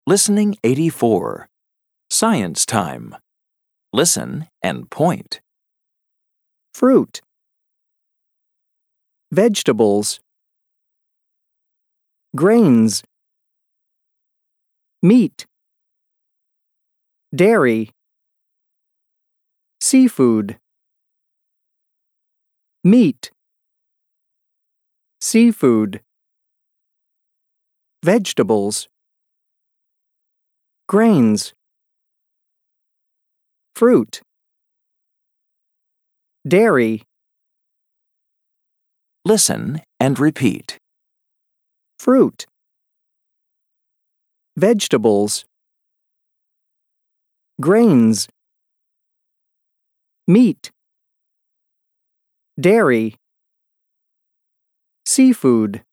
Listening 84. Science time. Listen and point. Fruit. Vegetables. Grains. Meat. Dairy. Seafood. Meat. Seafood. Vegetables. Grains. Fruit. Dairy. Listen and repeat. Fruit. Vegetables. Grains. Meat. Dairy. Seafood.